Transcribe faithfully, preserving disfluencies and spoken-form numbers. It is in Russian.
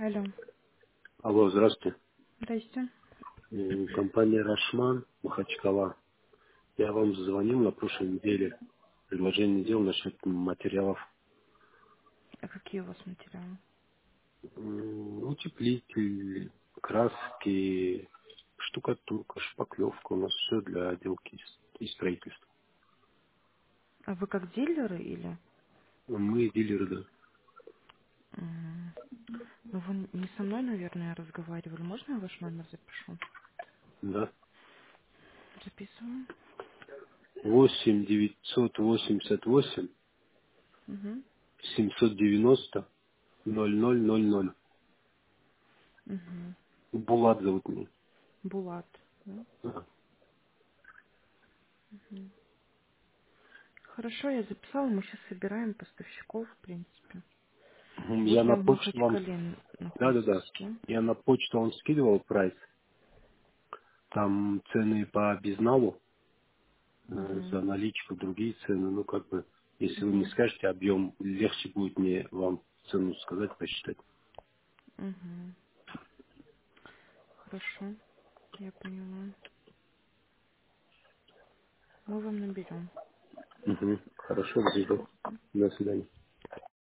Алло. Алло, здравствуйте. Здрасте. М, Компания «Рашман», Махачкала. Я вам звонил на прошлой неделе. Предложение делал насчет материалов. А какие у вас материалы? М, Утеплитель, краски, штукатурка, шпаклевка. У нас все для отделки и строительства. А вы как дилеры или? Мы дилеры, да. М, Ну, вы не со мной, наверное, разговаривали. Можно я ваш номер запишу? Да. Записываю. восемь девятьсот восемьдесят восемь Угу. семьсот девяносто ноль ноль ноль ноль. Угу. Булат зовут меня. Булат. Да? Да. Мгм. Хорошо, я записала. Мы сейчас собираем поставщиков, в принципе. М, Вы Я на прям в почту вам... Махачкале Да, да, да. находитесь, да? Я на почту вам скидывал прайс. Там цены по безналу, э, Угу. за наличку, другие цены. Ну, как бы, если вы не Угу. скажете объем, легче будет мне вам цену сказать, посчитать. Угу. Хорошо, я поняла. Мы вам наберем. Угу. Хорошо, буду. До свидания.